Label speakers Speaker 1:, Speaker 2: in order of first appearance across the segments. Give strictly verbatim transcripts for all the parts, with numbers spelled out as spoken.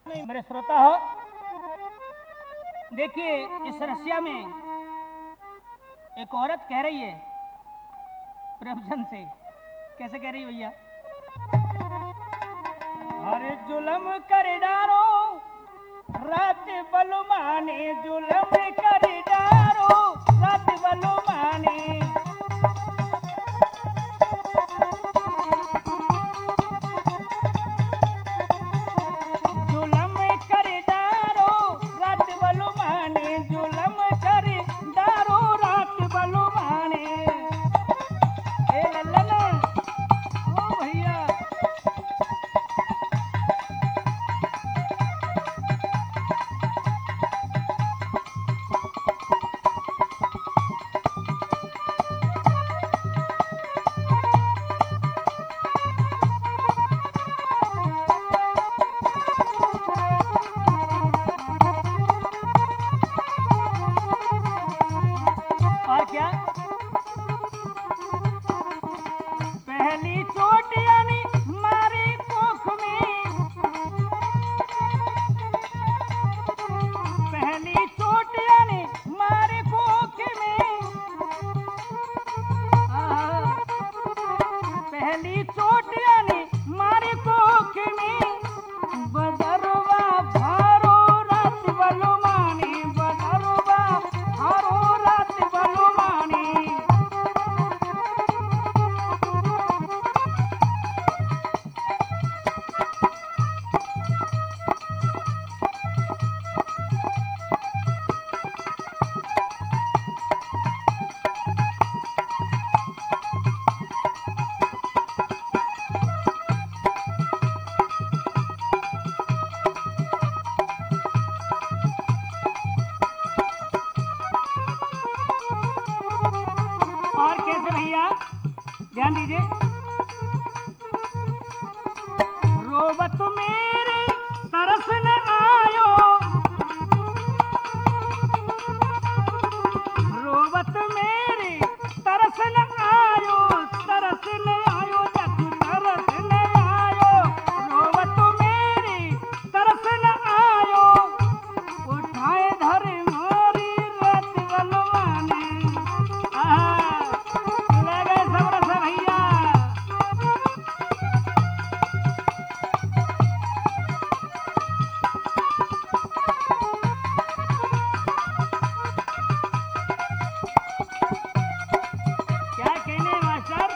Speaker 1: मेरे श्रोता हो, देखिए इस रसिया में एक औरत कह रही है प्रेमचंद से। कैसे कह रही है भैया? अरे जुलम कर डारो रात बलुमाने, जुलम कर डारो रात बलुमाने। ध्यान दीजिए। रोबत मेरे तरस न आयो, रोबत मेरे तरस न आयो, तरस न आयो जग तरस न आयो। रोबत मेरे तरस न आयो, उठाए धर मारी रात बलवाने। लगे सबरस भैया। क्या कहने मास्टर?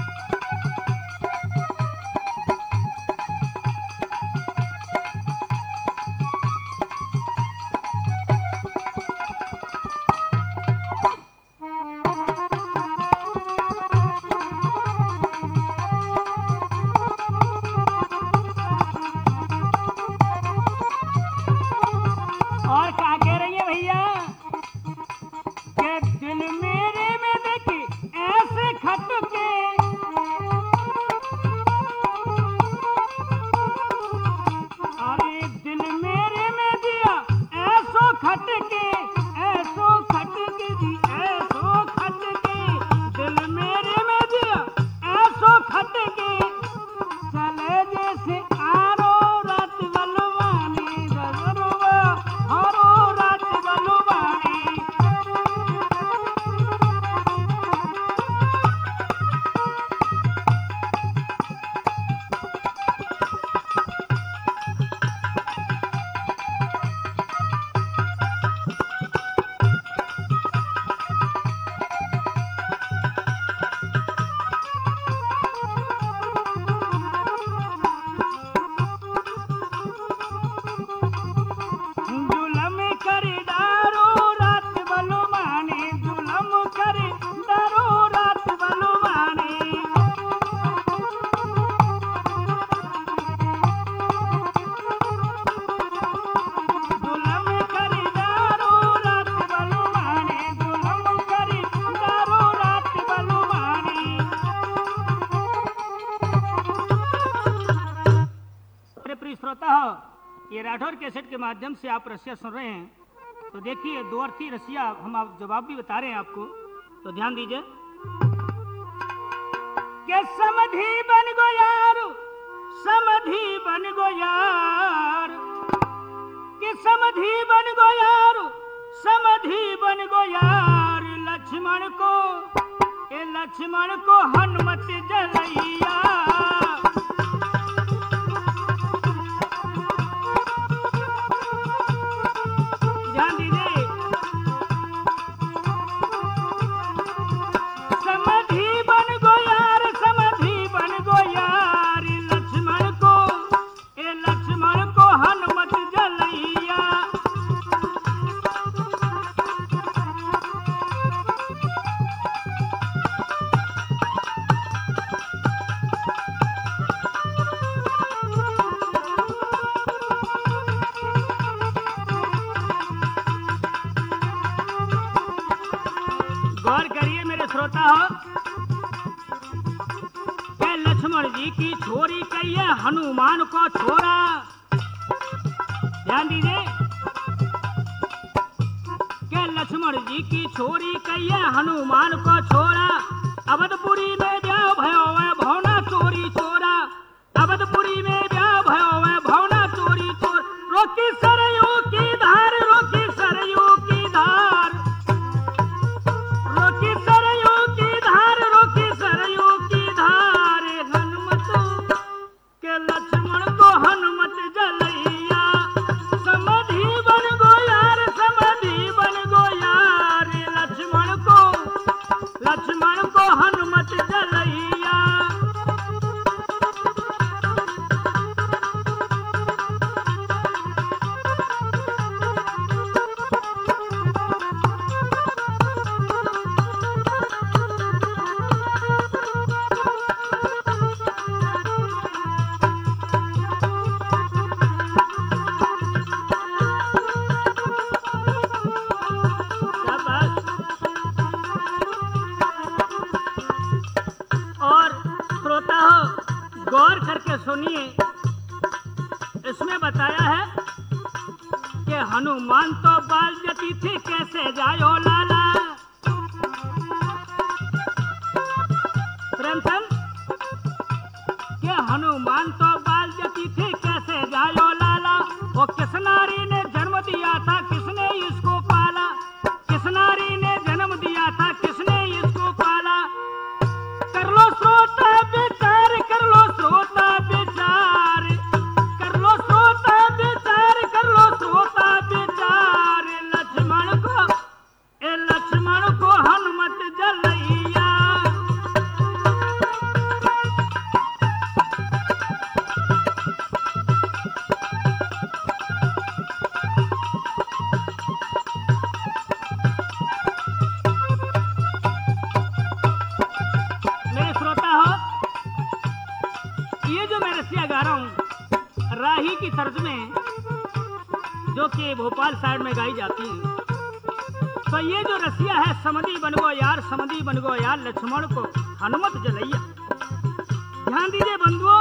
Speaker 1: और क्या कह रही है भैया? कि दिल मेरे में देखी ऐसे खटके, अरे दिल मेरे में दिया ऐसो खटके, ऐसो खटके जी ऐसो खटके। दिल मेरे में दिया ऐसो खटके, चले जैसे आरो रात बलवानी, बलवा आरो रात बलवानी। जुलम कर डारो रात बलवानी, जुलम कर डारो रात बलवानी। जुलम कर डारो रात बलवानी, जुलम कर डारो रात बलवानी। अरे प्रिय श्रोता हो, ये राठौर कैसेट के माध्यम से आप रसिया सुन रहे हैं। तो देखिए दो अर्थी रसिया हम आप जवाब भी बता रहे हैं आपको, तो ध्यान दीजिए। के समधी बन गो यार, समधी बन गो यार, समधी बन गो यार, समधी बन गो यार लक्ष्मण को, ए लक्ष्मण को हनुमत जलैया। ध्यान दीजिए, समधी बन गो यार, समधी बन गो यार लक्ष्मण को, ए लक्ष्मण को हनुमत जलैया। गौर करिए मेरे श्रोता हो, के लक्ष्मण जी की छोरी कहिए हनुमान को छोड़ा। ध्यान दीजिए, के लक्ष्मण जी की छोरी कहिए हनुमान को छोड़ा। अवधपुरी में ब्याह भयो है भौना चोरी चोरा, अवधपुरी में ब्याह भयो है भौना चोरी चोर। रोकी सरयू की धार, रोकी सरयू की धार, रोकी सरयू की धार, रोकी सरयू की धार हनुमत के लक्ष्मण को हनुमत जलैया। समधी बन गो यार, समधी बन गो यार लक्ष्मण को, लक्ष्मण को हनुमत जलैया। और श्रोता हो गौर करके सुनिए, इसमें बताया है कि हनुमान तो बाल जती थी कैसे जायो लाला। प्रेमचंद के हनुमान तो बाल जती थी कैसे जायो लाला। वो किस नारी ने जन्म दिया था, किसने इसको पाला, किस नारी ने जन्म दिया था, किसने इसको पाला। कर लो श्रोता विचार, कर लो श्रोता विचार, कर लो श्रोता विचार, कर लो श्रोता विचार लक्ष्मण को, ए लक्ष्मण को हनुमत जलैया। मेरे श्रोता हो, ये जो मैं रसिया गा रहा हूँ राही की तर्ज में, जो कि भोपाल साइड में गाई जाती है, तो ये जो रसिया है समधी बन गो यार, समधी बन गो यार लक्ष्मण को हनुमत जलैया। ध्यान दीजिए बंधुओं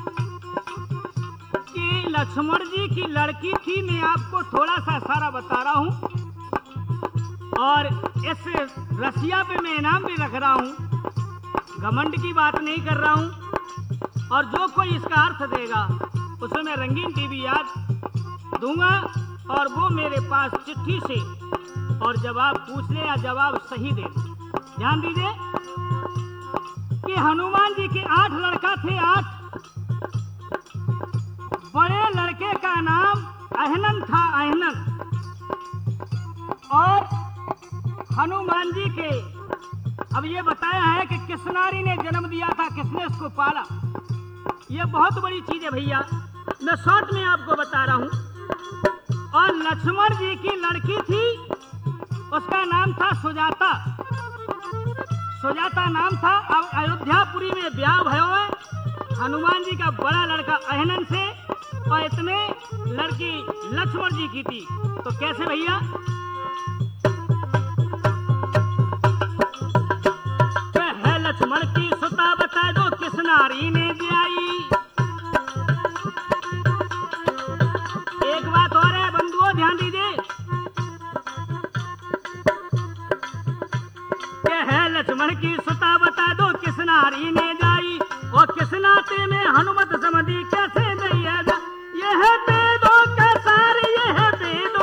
Speaker 1: कि लक्ष्मण जी की लड़की थी, मैं आपको थोड़ा सा इशारा बता रहा हूँ और इस रसिया पे मैं इनाम भी रख रहा हूँ, घमंड की बात नहीं कर रहा हूँ। और जो कोई इसका अर्थ देगा उसे मैं रंगीन टीवी याद दूंगा और वो मेरे पास चिट्ठी से और जवाब पूछ ले या जवाब सही दे। ध्यान दीजिए कि हनुमान जी के आठ लड़का थे, आठ। बड़े लड़के का नाम अहनन था, अहनन। और हनुमान जी के अब ये बताया है कि किस नारी ने जन्म दिया था, किसने इसको पाला। ये बहुत बड़ी चीज है भैया, मैं शॉर्ट में आपको बता रहा हूं। और लक्ष्मण जी की लड़की थी, उसका नाम था सुजाता, सुजाता नाम था। अब अयोध्यापुरी में ब्याह भयो है हनुमान जी का बड़ा लड़का अहनन से, और इतने लड़की लक्ष्मण जी की थी। तो कैसे भैया, लक्ष्मण की सुता बता दो किस नारी ने ब्याई। एक बात और है बंधुओं, ध्यान दीजिए, है लक्ष्मण की सुता बता दो किस नारी ने जाई, और किस नाते में हनुमत समझी कैसे नहीं है। यह वेदों का सार, यह वेदों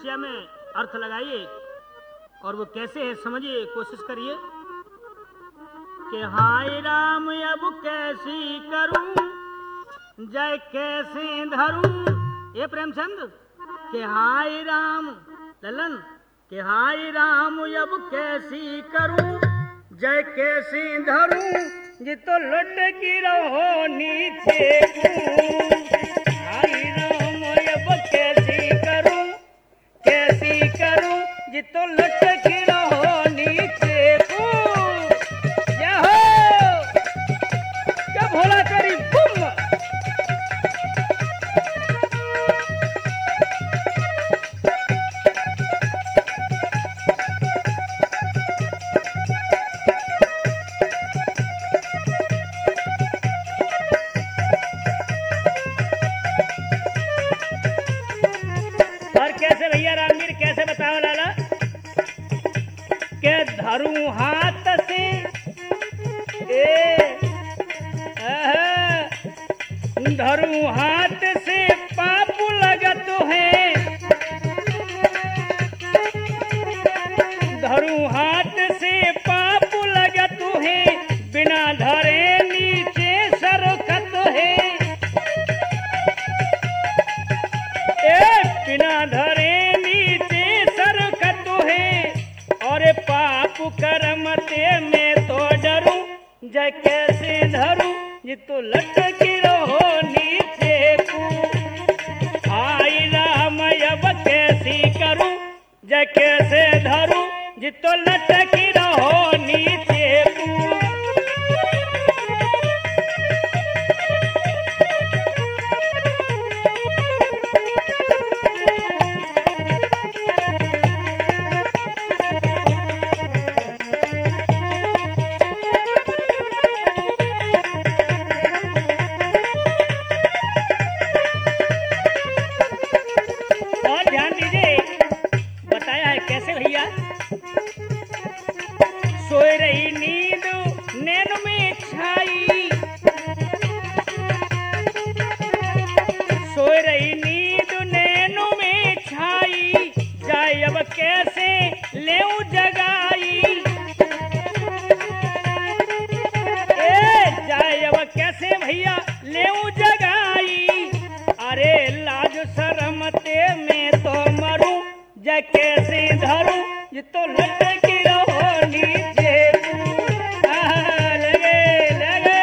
Speaker 1: रसिया में अर्थ लगाइए और वो कैसे है समझिए, कोशिश करिए कि हाय राम अब कैसी करूं जय कैसे धरूं। ये प्रेमचंद कि हाय राम ललन कि हाय राम अब कैसी करूं जय कैसे धरूं जी तो लुट गिरो नीचे को। हाय राम अब कैसी करूं कैसी करूं जी तो लुट गिरो नीचे को। क्या हो क्या भोला करी बुम। धरूं हाथ से ए धरूं हाथ से पाप लगत है। धरूं हाथ से पाप लगत है बिना धरे नीचे सरकत है। ए बिना धरे नीचे सरकत है और पाप कर्म ते मैं तो डरूं जय कैसे धरूं ये तो लटकी रहो नीचे को। हाय राम अब कैसी करूं जय कैसे धरूं ये तो लटकी रहो नीचे को। सोए रही नींद नैन में छाई। सोए रही नींद नैनों में छाई जाए अब कैसे लेऊं जगाई। ए जाए अब कैसे भैया लेऊं जगाई। अरे लाज शर्म ते मैं तो मरूं जय कैसे धरूं ये तो लटकी रहो नीचे को। लगे लगे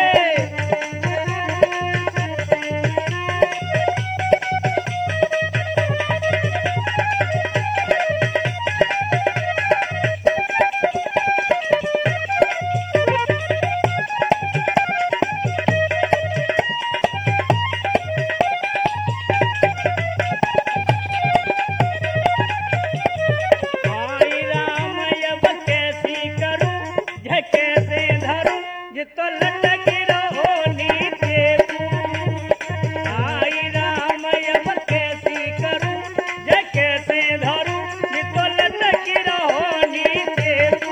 Speaker 1: तो लटकी रहो नीचे को। हाय राम अब कैसी करूं जय कैसे धरूं ये तो लटकी रहो नीचे को।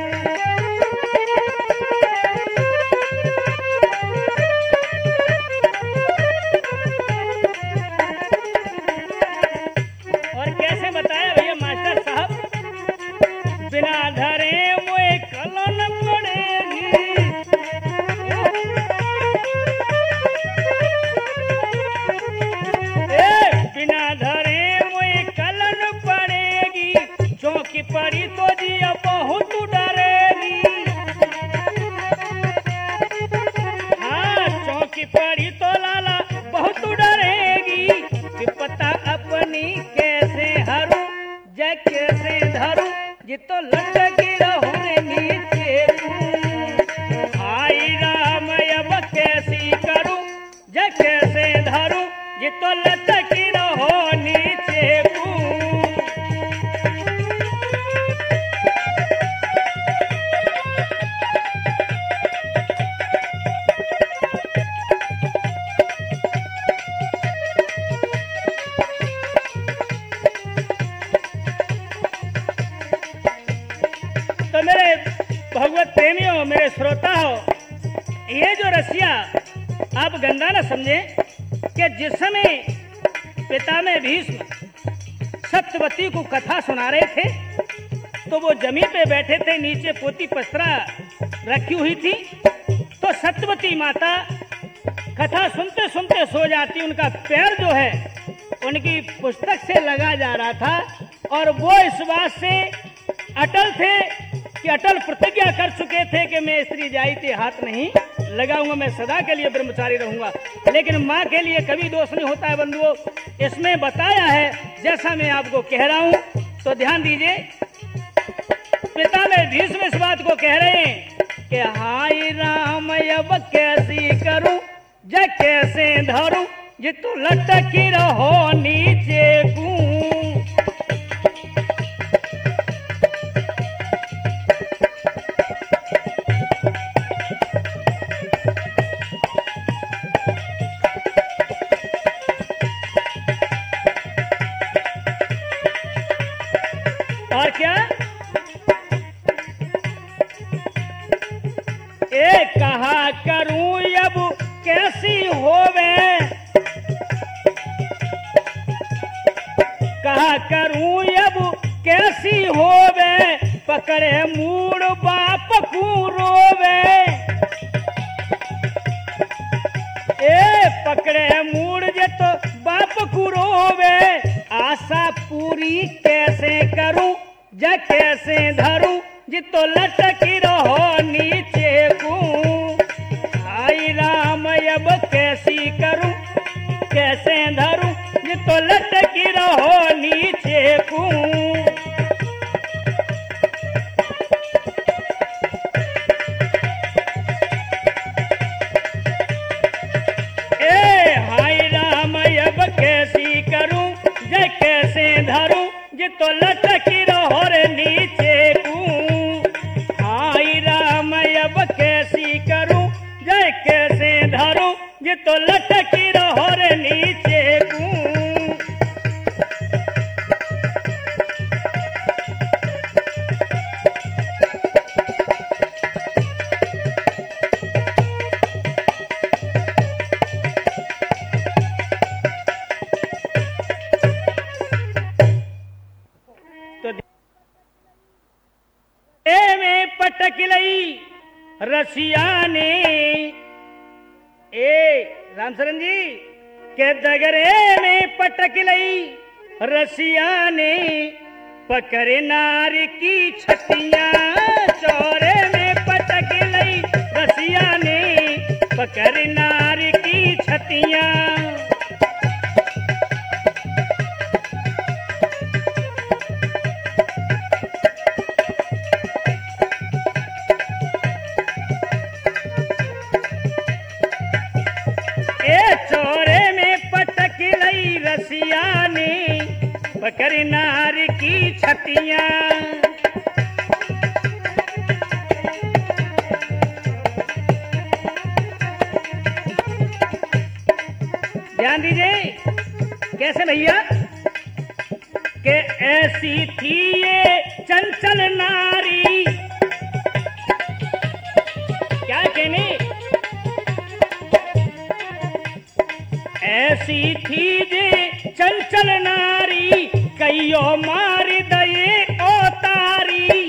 Speaker 1: और कैसे बताया भैया मास्टर साहब बिना धरे वो कलन पड़ेगी। चौकी पड़ी तो जिया बहुत डरेगी। हाँ चौकी पड़ी तो लाला बहुत डरेगी। विपता अपनी कैसे हरूं जय कैसे धरूं ये तो लटकी रहो नीचे को। हाय राम अब कैसी करूं जय कैसे धरूं ये तो लटकी रहो नीचे को। तो मेरे भगवत प्रेमियों मेरे श्रोता हो ये जो रसिया आप गंगा न समझे कि जिस समय पिता में भीष्म सत्यवती को कथा सुना रहे थे, तो वो जमीन पे बैठे थे, नीचे पोती पस्तरा रखी हुई थी। तो सत्यवती माता कथा सुनते सुनते सो जाती। उनका पैर जो है उनकी पुस्तक से लगा जा रहा था, और वो इस बात से अटल थे कि अटल प्रतिज्ञा कर चुके थे कि मैं स्त्री जाति हाथ नहीं लगाऊंगा, मैं सदा के लिए ब्रह्मचारी रहूंगा। लेकिन माँ के लिए कभी दोष नहीं होता है बंधुओं। इसमें बताया है जैसा मैं आपको कह रहा हूं, तो ध्यान दीजिए। पिता में भीष्म इस बात को कह रहे हैं कि हाय राम अब कैसी करूं, जय कैसे धरूं, ये तो लटकी रहो नीचे को। और क्या ए कहा करूं अब कैसी होवे, कहा करूं अब कैसी होवे, पकड़े मूड बाप को रोवे। ए पकड़े मूड जे तो बाप को रोवे, आशा पूरी कैसे करूं, जा कैसे धरूं, जी तो लटकी रहो नीचे को। हाय राम अब कैसी करूं, कैसे धरूं, जी तो लटकी रहो नीचे को। ए हाय राम अब कैसी करूं, जय कैसे धरूं, जी तो लटकी रहो रे नीचे को। हाय राम अब कैसी करूं, जय कैसे धरूं, जी तो लटकी रहो रे नीचे को। ए में पटक लई रसिया ने, ए रामचरण जी के दगरे में पटक लई रसिया ने, पकड़े नार की छतियां। चौरे में पटक लई रसिया ने, पकड़े नार की छतियां। चौरे में पटक लई रसिया ने, पकड़ नार की छतियां। ध्यान दीजिए कैसे भैया कि ऐसी थी ये चंचल नारी। क्या कहने, ऐसी थी जे चंचल नारी, कईयो मार दये ओ तारी।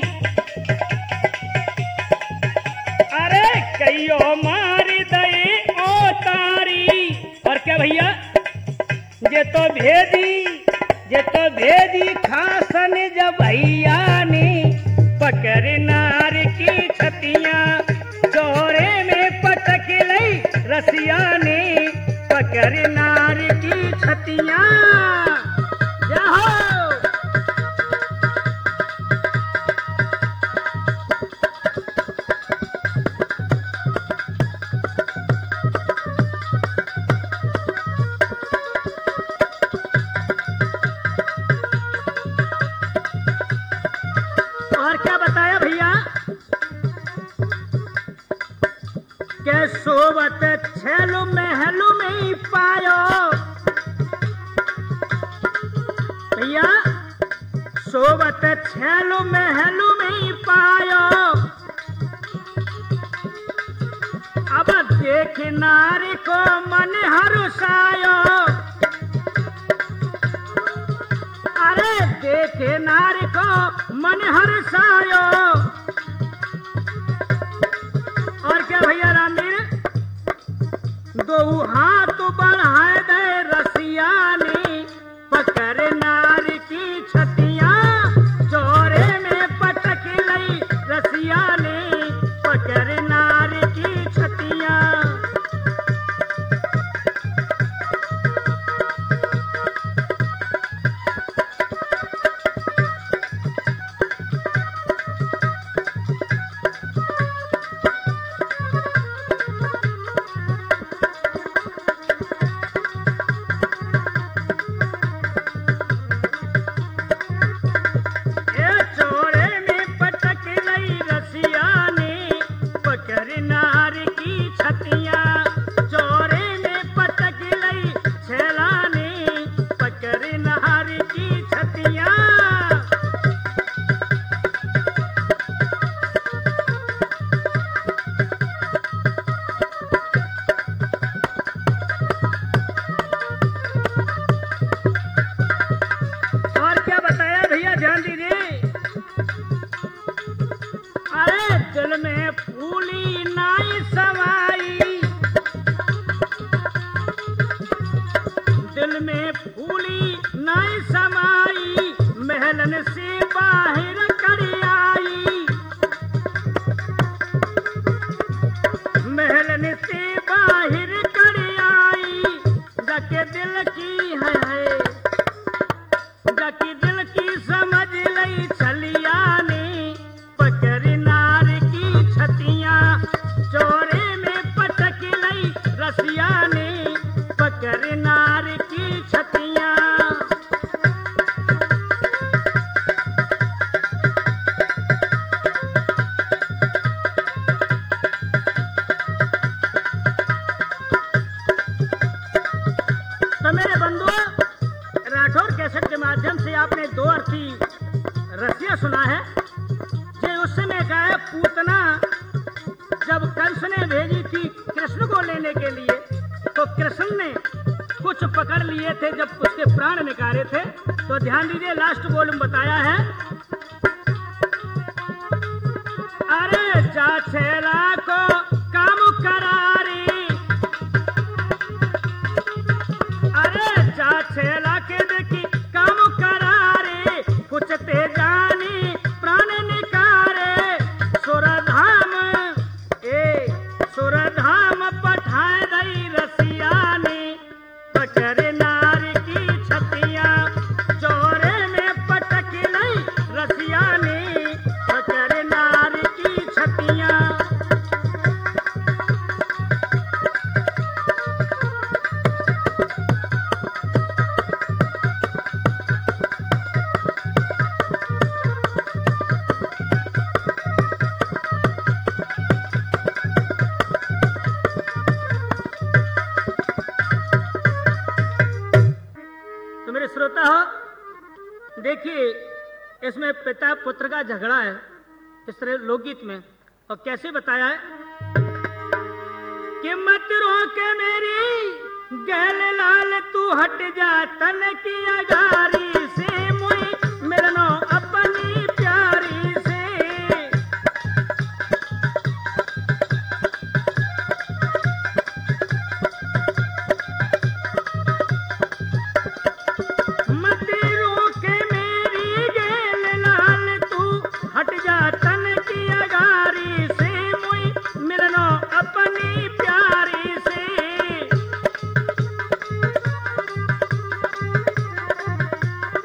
Speaker 1: अरे कईयो मार दये ओ तारी। और क्या भैया, ये तो भेदी, ये तो भेदी खासन जब भैया ने, पकड़ नार की छतियां। चौरे में पटक लई रसिया ने, पकड़ नार की छतियां। और क्या बताया भैया के सोवत छेलु महलु में ही पायो। भैया सोवत छेलु महलु में ही पायो। अब देख नारी को मन हरुषायो। अरे देखे नारी को मन हर्षायो। और क्या भैया रामवीर, दो हाथ बढ़ाए दे रसिया ने, पकड़ नारी की छतियां, चोरे में पटक लई रसिया ने, पकड़ नारी की छतियां। दिल में फूली नाई समाई, दिल में फूली नाई समाई, महलन से बाहर कर आई, महलन से बाहर कर आई, जाके दिल की है, जाके दिल की समझ लई छलिया ने, पकड़ नार की छतियां, चोरे में पटक लई रसिया ने, पकड़ नार की छतियां। तो मेरे बंधुओं, राठौर कैसेट के माध्यम से आपने दो अर्थी रसिया सुना है। जे उस समय का है पूतना जब कंस ने भेजी थी कृष्ण को लेने के लिए, तो कृष्ण ने कुछ पकड़ लिए थे जब उसके प्राण निकाले थे। तो ध्यान दीजिए, लास्ट वॉल्यूम बताया है, अरे जा छेला को काम करारी, अरे जा छेला के देखी काम करारी, कुछ ते जानी प्राण निकारे, सुरधाम ए सुरधाम पठाए दई रसिया ने, पकड़ नारी की छतियां, चोरे में पटक लई रसिया ने, पकड़ नारी की छतियां। श्रोता हो, देखिए इसमें पिता पुत्र का झगड़ा है इस तरह लोकगीत में, और कैसे बताया है कि मत रोके मेरी गैल लाल, तू हट जा तन की अगारी से, मुई मिलनो अपनी प्यारी से, हट जा तन की अगारी से, मुई मिलनो अपनी प्यारी से।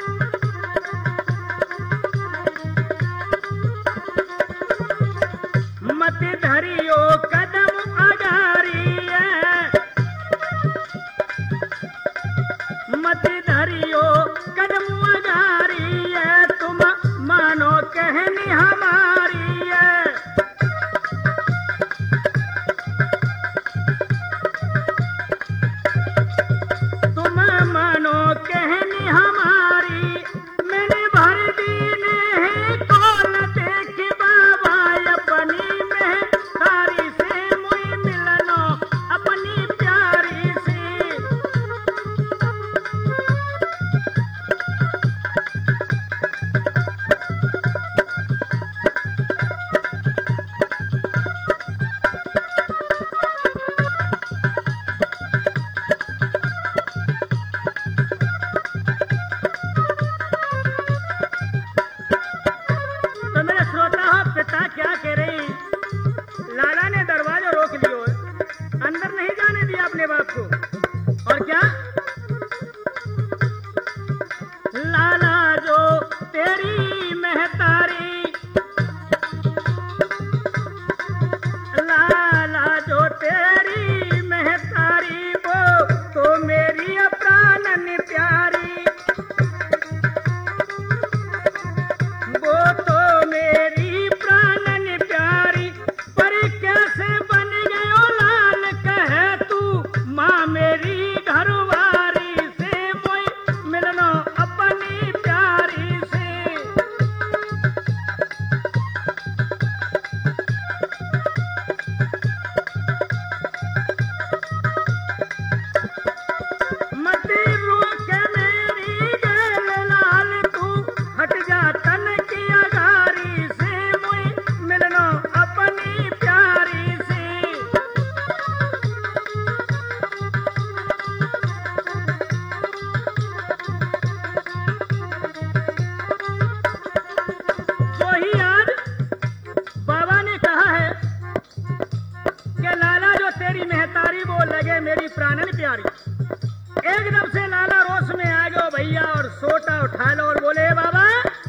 Speaker 1: मेरी प्राणन प्यारी। एकदम से लाला रोश में आ गयो भैया और सोटा उठा लो और बोले बाबा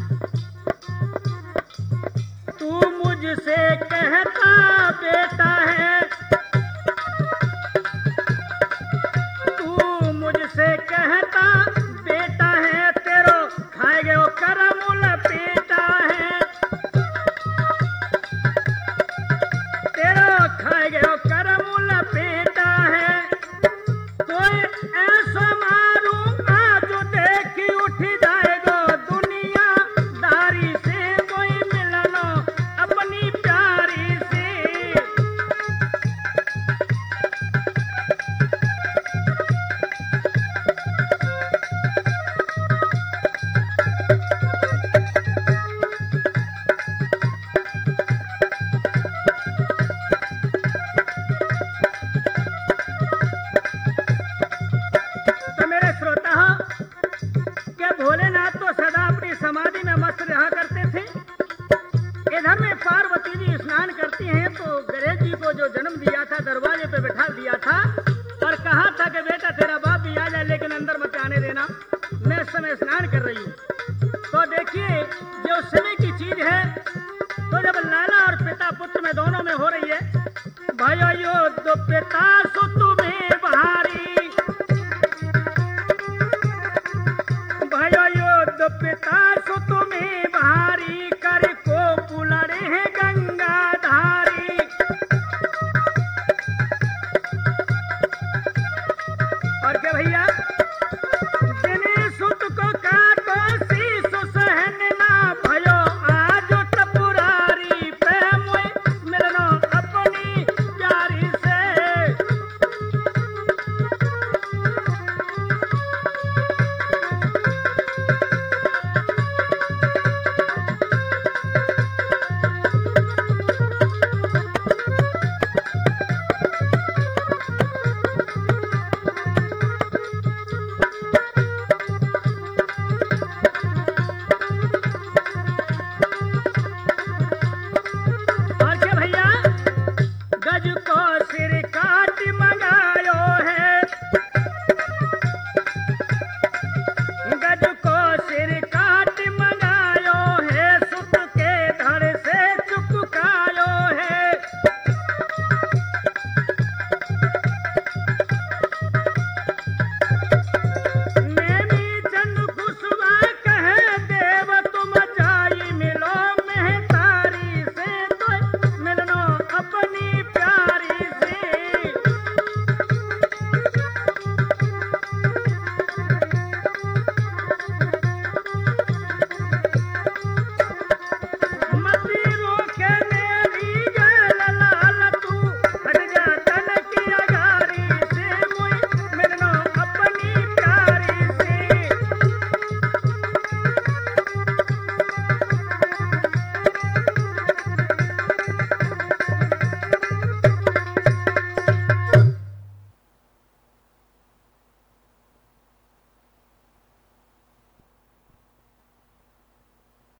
Speaker 1: तू मुझसे कहता बेटा है, तू मुझसे कहता बेटा है, तेरो खाए गयो करमुल पेटा है, तेरो खाए गयो करमुल पेटा है। कोई ऐसा मारूंगा जो देखी उठ जाएगा दुनिया दारी से, कोई मिलनो अपनी प्यारी से। तो मेरे श्रोता के भोलेनाथ तो सदा अपनी समाधि में मस्त रहा करते थे। इधर में पार्वती जी स्नान करती हैं तो गणेश जी को जो जन्म दिया था दरवाजे पे बैठा दिया था और कहा था कि बेटा तेरा बाप भी आ जाए लेकिन अंदर मत आने देना, मैं इस समय स्नान कर रही हूँ। तो देखिए जो समय की चीज है, तो जब लाला और पिता पुत्र में दोनों में हो रही है, भाइयों यो दो पिता सुत में बहारी, भाइयों यो दो पिता